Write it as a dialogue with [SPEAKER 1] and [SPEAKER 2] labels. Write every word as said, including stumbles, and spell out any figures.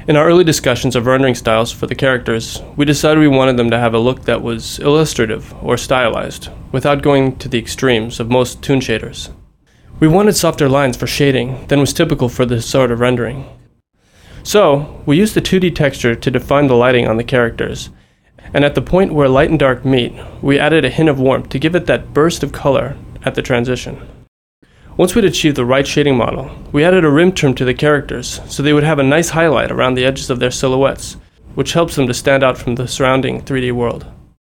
[SPEAKER 1] In our early discussions of rendering styles for the characters, we decided we wanted them to have a look that was illustrative or stylized, without going to the extremes of most toon shaders. We wanted softer lines for shading than was typical for this sort of rendering. So, we used the two D texture to define the lighting on the characters, and at the point where light and dark meet, we added a hint of warmth to give it that burst of color at the transition. Once we'd achieved the right shading model, we added a rim trim to the characters so they would have a nice highlight around the edges of their silhouettes, which helps them to stand out from the surrounding three D world.